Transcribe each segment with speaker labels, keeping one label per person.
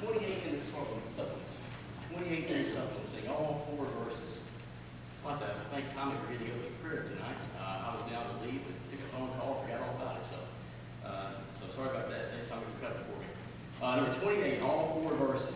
Speaker 1: 28 in the supplements. 28 in the supplements. Sing all 4 verses. I'd like to thank Tommy for getting up in prayer tonight. I was down to leave and took a phone call, forgot all about it. So sorry about that. Thanks, Tommy, for covering for me. Number 28, all 4 verses.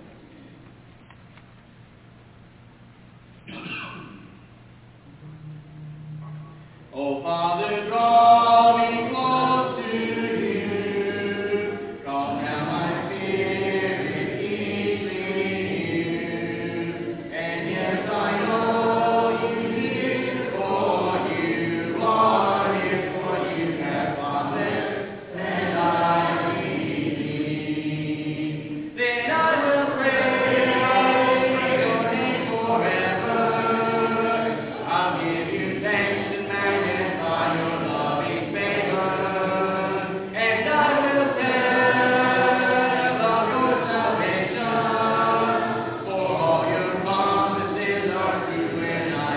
Speaker 1: Oh, Father, draw me close to you. Calm down my spirit, keep me near. And yes, I know you hear, for you are here, for you have promised, and I believe. Then I will praise your name forever. I'll give you thanks and magnify your loving favor, and I will tell of your salvation, for all your promises are true, and I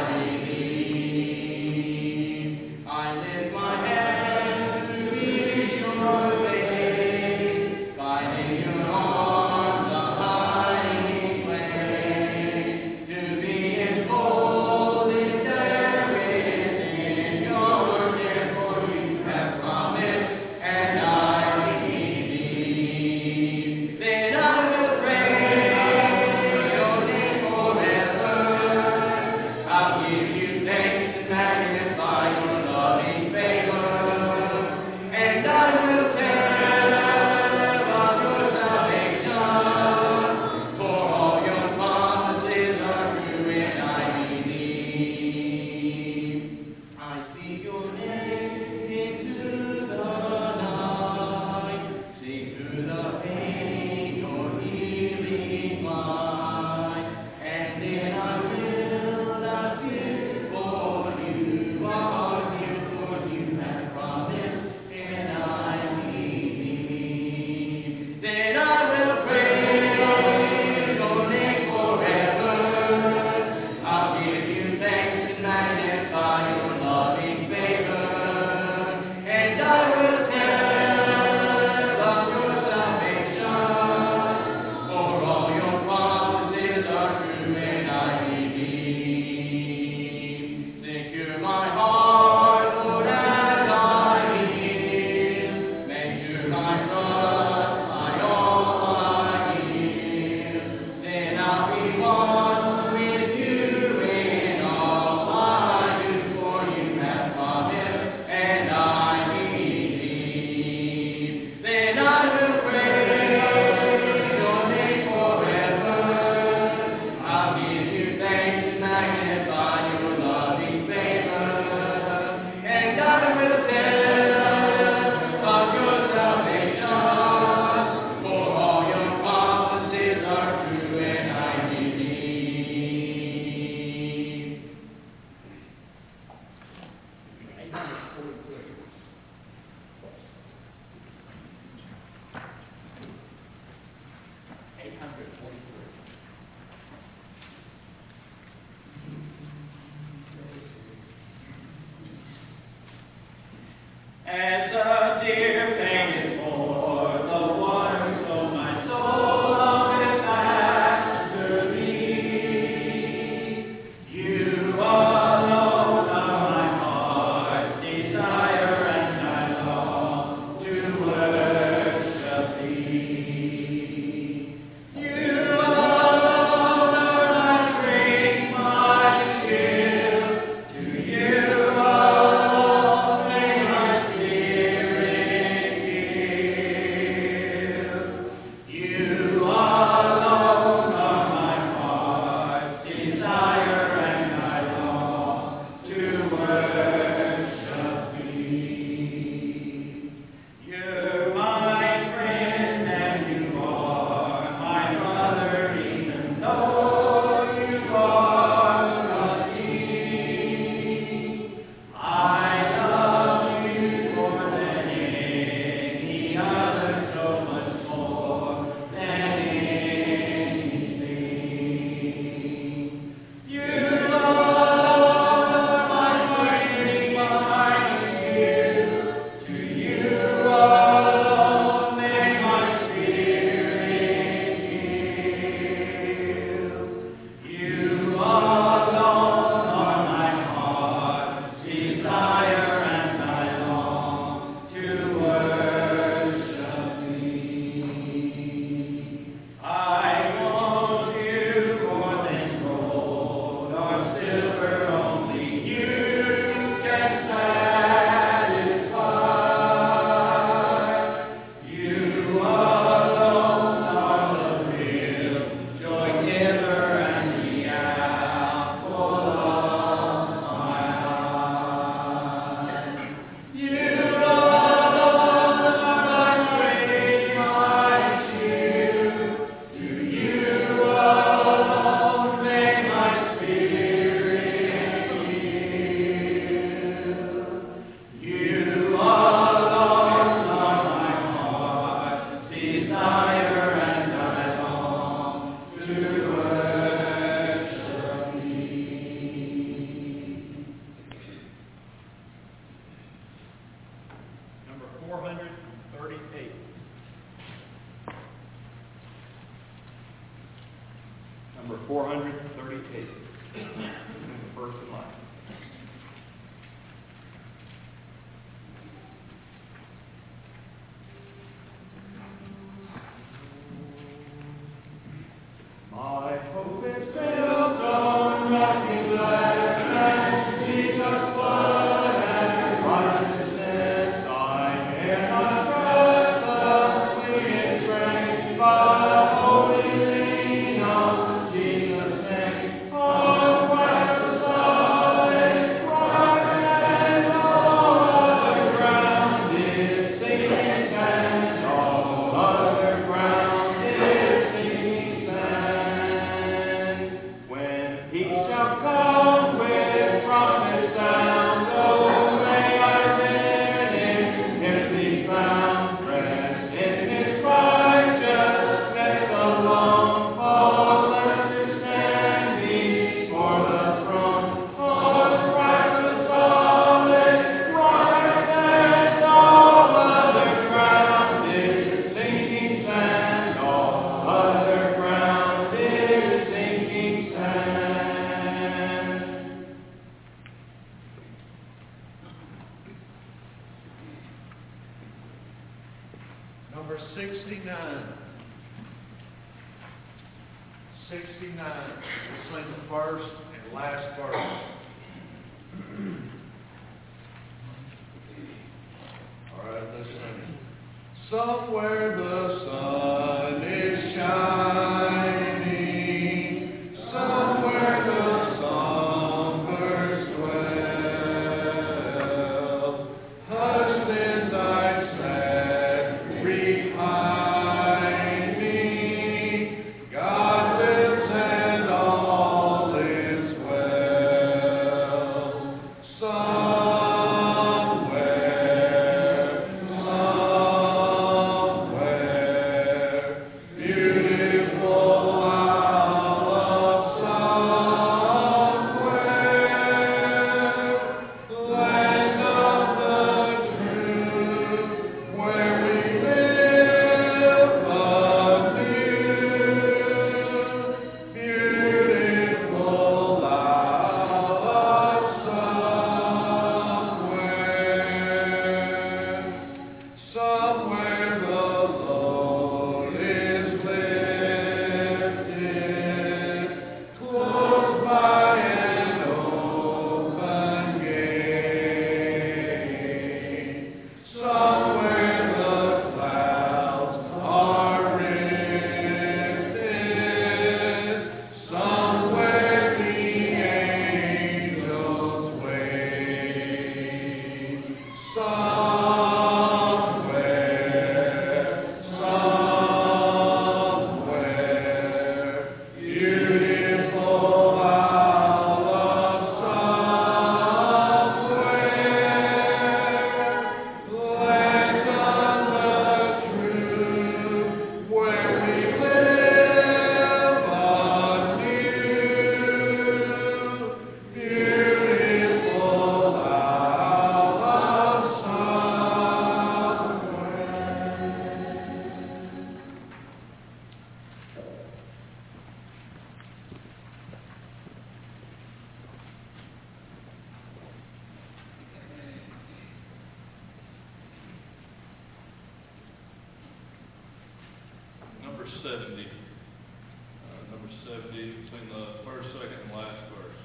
Speaker 1: believe. I lift my hands to reach your face, finding your arms a hiding place, to be enfolded there within your care, for you have promised, and I believe. Then I will praise your name forever. I'll give you thanks and magnify your loving favor, and I will tell of your salvation, for all your promises are true, and I believe. I speak your name into the night, sing through the pain your healing light, and then I will not fear, for you are here, for you have promised, and I believe. Then I will praise your name forever. I'll give you thanks and magnify your loving favor, and I will tell of your salvation, for all your promises are true, and I believe. Secure my heart, Lord, as I live. Make sure my trust, my all I give. Then I'll be one with you in all I do, for you have promised, and I believe. Then I will praise your name forever. I'll give you thanks and magnify your loving favor, and I will tell of your salvation, for all your promises are true, and I believe. 843. As a deer fainteth for the water, so my soul longeth after thee. You alone are my heart's desire, and I long to worship thee. You alone are my strength, my shield. To you alone may my spirit
Speaker 2: Number 438, the first and last.
Speaker 1: My hope is built on rocky land, Jesus' blood and righteousness. I cannot trust the fleeting strength, but wholly lean on Jesus' name. On Christ the solid rock, and all other ground is sinking sand. All other ground is sinking sand. When peace shall come with trumpet sound, oh, may I then in Him be found. Rest in His righteousness alone. Oh, blessed stand before the throne. On Christ the solid rock, and all other ground is sinking sand. All other ground is sinking sand.
Speaker 3: Number 69. 69. We'll sing the first and last verse. All right, let's sing. Somewhere the sun is shining, somewhere the songbirds dwell. Hushed in thy sad repining, God lives and all is well. Somewhere, beautiful isle of somewhere, land of the true, where we live anew. Beautiful isle of somewhere the Lord is lifted, close by an open gate. Somewhere the clouds are rifted, somewhere the angels wait. Somewhere, beautiful isle of somewhere, land of the true, where we live anew. Beautiful isle of Number 70. Number 70, between the first, second, and last verse.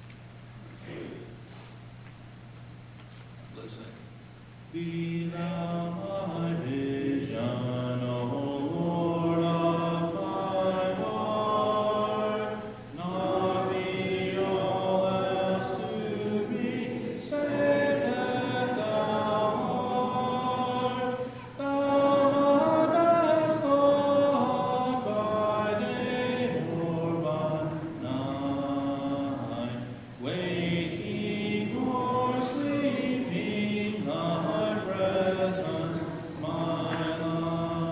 Speaker 3: Listen. Be thou my vision, O Lord of my heart, nor be all else to me, save that thou art. Thou dost Lord by day or by night, waking or sleeping, thy presence my life.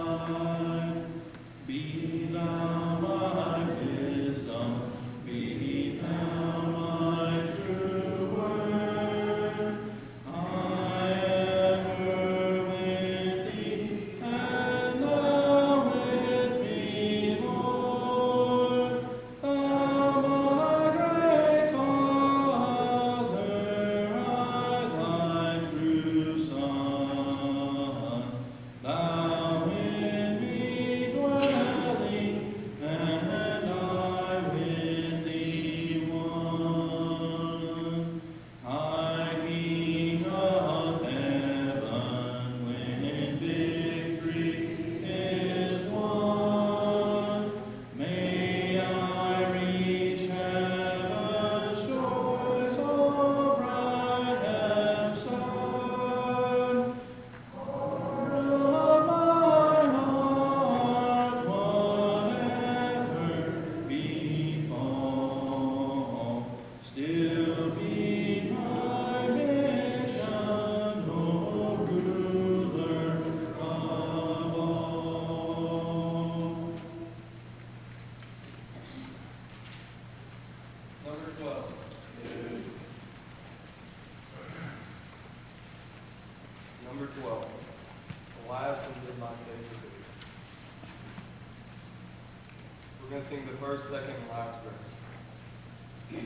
Speaker 3: 12.
Speaker 2: Number 12. The last and midnight favorite video. We're going to sing the first, second, and last verse.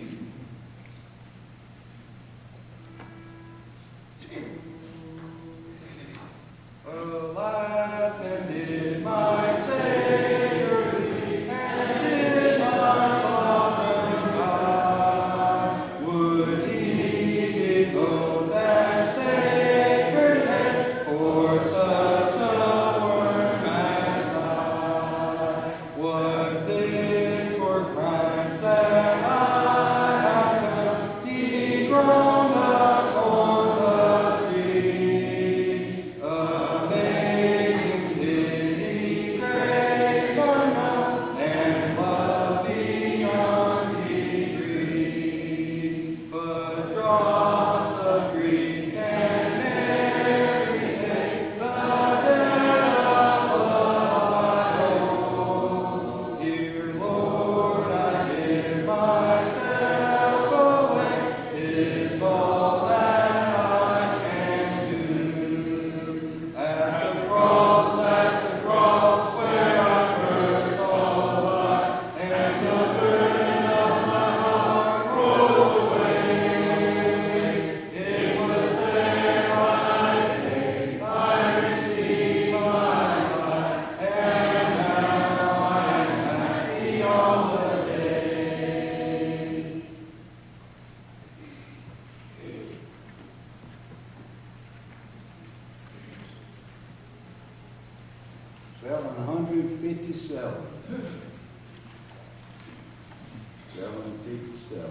Speaker 2: Alas, and did my Savior bleed, and did my sovereign die? Would he devote that sacred head for such a work as I? Was this for crimes that I have done? He groaned upon the tree. Amazing pity, grace unknown, and love beyond degree. But drops of grief can never repay the debt of love I owe. Dear Lord, I give myself away. 'Tis all that I can do. At the cross where I first saw the light, and the burden of my heart rolled away. It was there by faith I received my sight, and now I am happy all the day.
Speaker 4: 757. 757.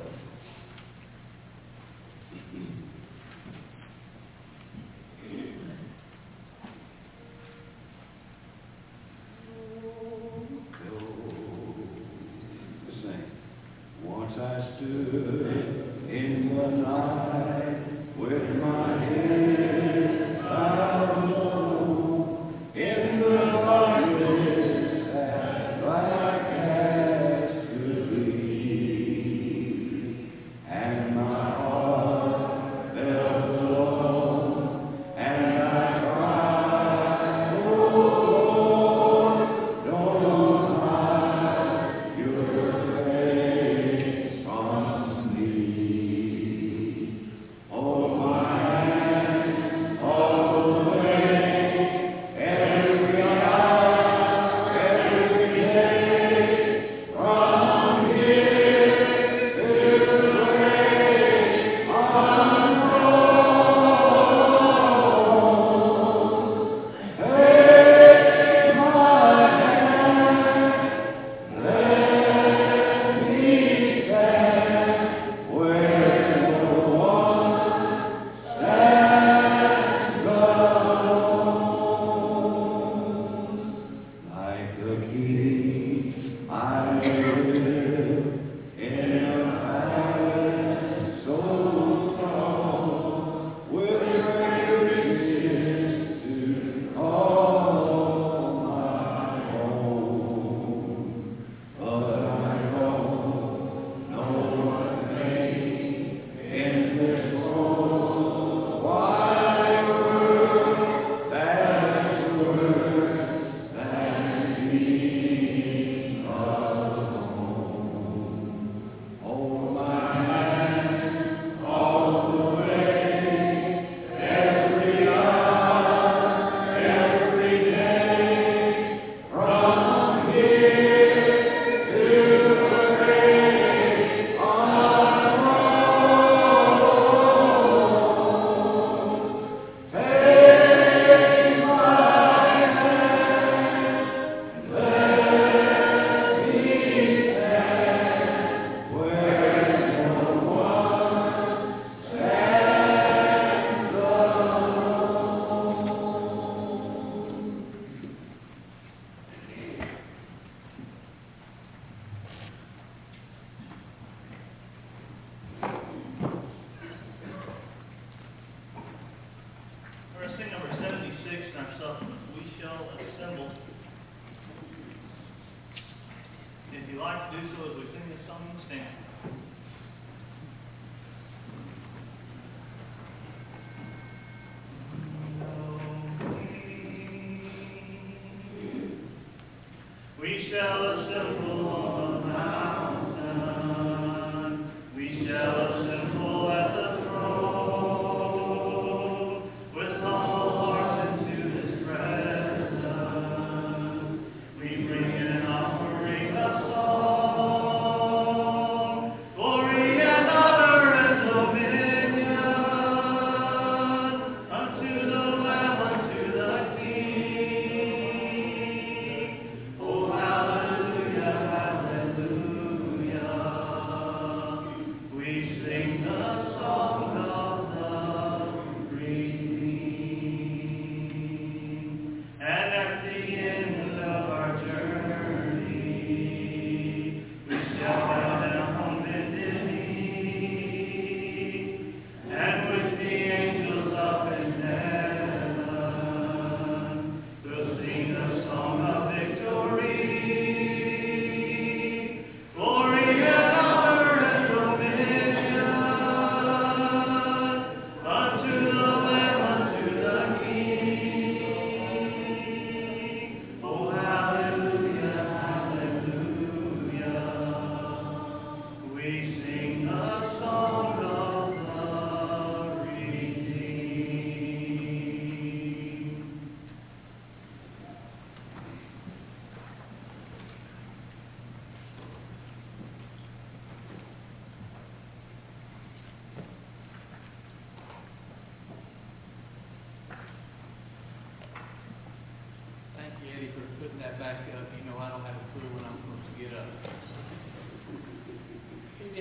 Speaker 4: Sing. Once I stood in the night with my head bowed low in the darkness that black as could be, and my heart felt alone, and I cried, "Oh Lord, don't hide your face from me." Hold my hand all the way, every hour, every day, from here to the grave unknown. Take my hand, let me stand where no one stands alone. Like the king, I live in a palace so tall, with great riches to call my own. But I know no one made in this whole wide world that is worth than me alone. Hold my hand all the way, every hour, every day, from here to the grave unknown. Take my hand, let me stand where no one stands alone.
Speaker 5: We're going to sing number 76 in our supplement, "We Shall Assemble." If you like to do so as we sing this song, stand.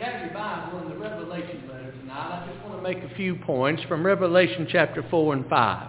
Speaker 1: you have your Bible in the Revelation letter tonight, I just want to make a few points from Revelation chapter 4 and 5.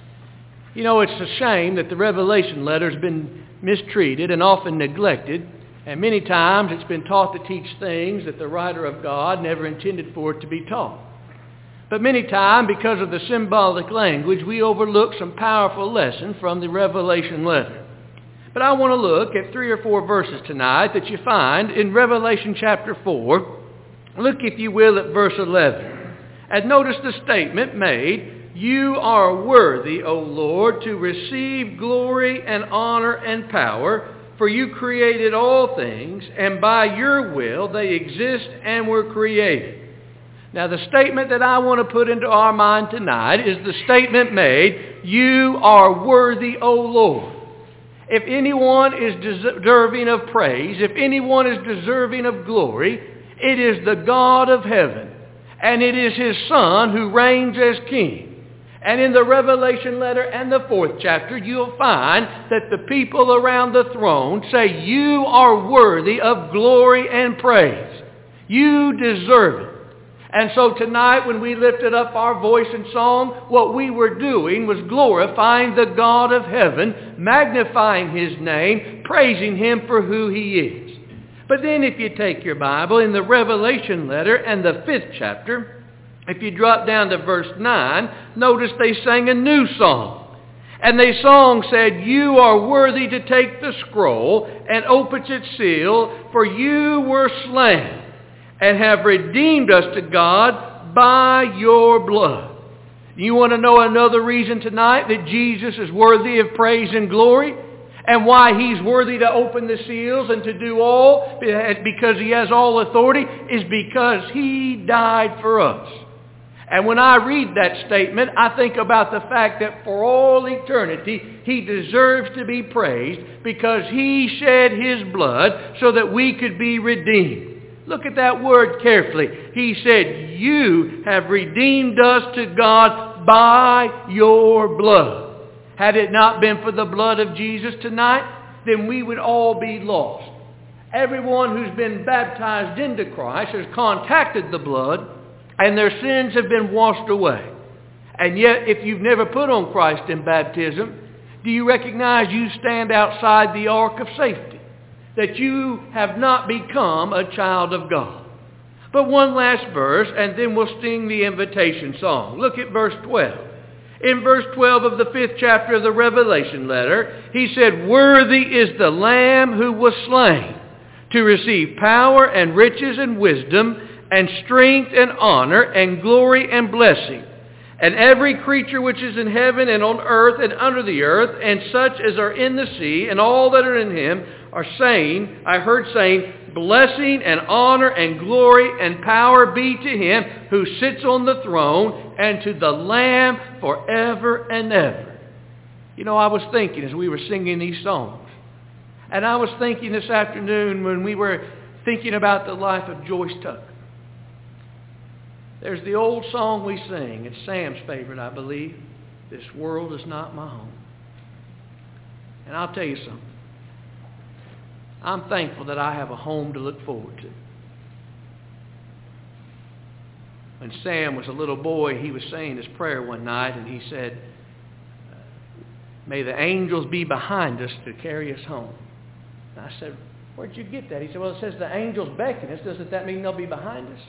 Speaker 1: You know, it's a shame that the Revelation letter has been mistreated and often neglected, and many times it's been taught to teach things that the writer of God never intended for it to be taught. But many times, because of the symbolic language, we overlook some powerful lessons from the Revelation letter. But I want to look at 3 or 4 verses tonight that you find in Revelation chapter 4. Look, if you will, at verse 11. And notice the statement made, "You are worthy, O Lord, to receive glory and honor and power, for you created all things, and by your will they exist and were created." Now, the statement that I want to put into our mind tonight is the statement made, "You are worthy, O Lord." If anyone is deserving of praise, if anyone is deserving of glory, it is the God of heaven, and it is His Son who reigns as King. And in the Revelation letter and the 4th chapter, you'll find that the people around the throne say, "You are worthy of glory and praise. You deserve it." And so tonight when we lifted up our voice in song, what we were doing was glorifying the God of heaven, magnifying His name, praising Him for who He is. But then if you take your Bible in the Revelation letter and the 5th chapter, if you drop down to verse 9, notice they sang a new song. And the song said, "You are worthy to take the scroll and open its seal, for you were slain and have redeemed us to God by your blood." You want to know another reason tonight that Jesus is worthy of praise and glory? And why He's worthy to open the seals and to do all, because He has all authority, is because He died for us. And when I read that statement, I think about the fact that for all eternity, He deserves to be praised because He shed His blood so that we could be redeemed. Look at that word carefully. He said, "You have redeemed us to God by your blood." Had it not been for the blood of Jesus tonight, then we would all be lost. Everyone who's been baptized into Christ has contacted the blood, and their sins have been washed away. And yet, if you've never put on Christ in baptism, do you recognize you stand outside the ark of safety? That you have not become a child of God. But one last verse, and then we'll sing the invitation song. Look at verse 12. In verse 12 of the 5th chapter of the Revelation letter, he said, "Worthy is the Lamb who was slain to receive power and riches and wisdom and strength and honor and glory and blessing. And every creature which is in heaven and on earth and under the earth, and such as are in the sea, and all that are in Him, are saying," I heard saying, "Blessing and honor and glory and power be to Him who sits on the throne and to the Lamb forever and ever." You know, I was thinking as we were singing these songs, and I was thinking this afternoon when we were thinking about the life of Joyce Tucker. There's the old song we sing. It's Sam's favorite, I believe. "This world is not my home." And I'll tell you something. I'm thankful that I have a home to look forward to. When Sam was a little boy, he was saying his prayer one night, and he said, "May the angels be behind us to carry us home." And I said, "Where'd you get that?" He said, "Well, it says the angels beckon us. Doesn't that mean they'll be behind us?"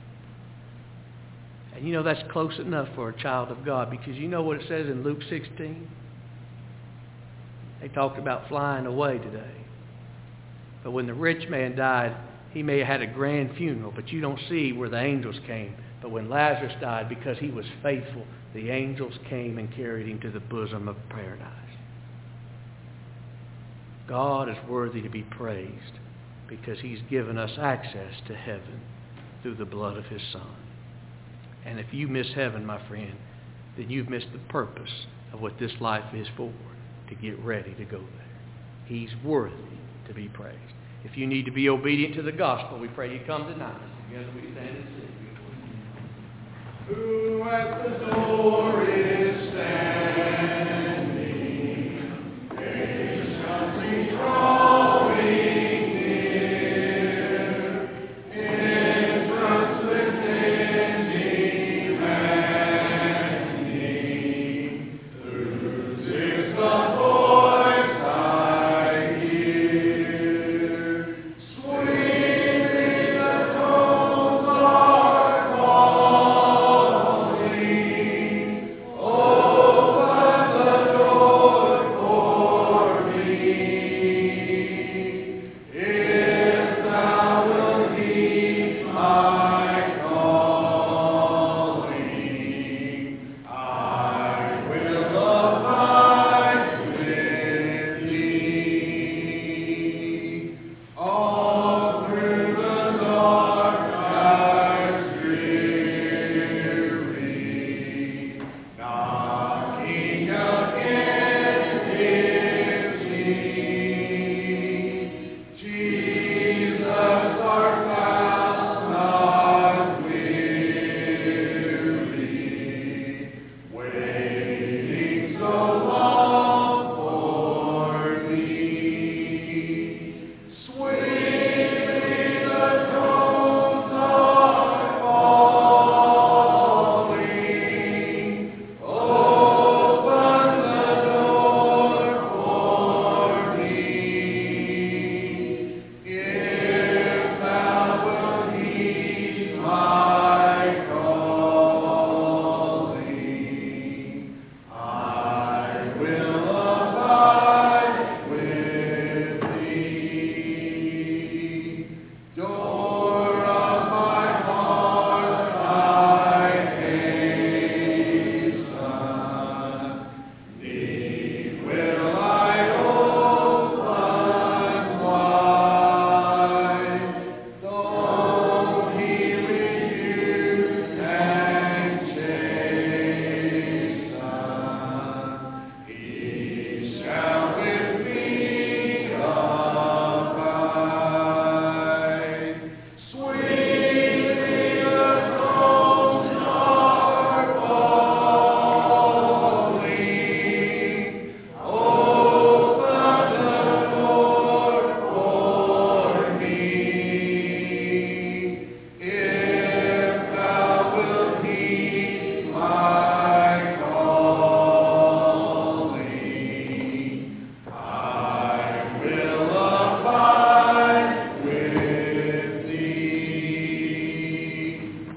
Speaker 1: And you know, that's close enough for a child of God, because you know what it says in Luke 16? They talked about flying away today. But when the rich man died, he may have had a grand funeral, but you don't see where the angels came. But when Lazarus died, because he was faithful, the angels came and carried him to the bosom of paradise. God is worthy to be praised because He's given us access to heaven through the blood of His Son. And if you miss heaven, my friend, then you've missed the purpose of what this life is for, to get ready to go there. He's worthy to be praised. If you need to be obedient to the gospel, we pray you come tonight. Together we stand and sing. Who at the door is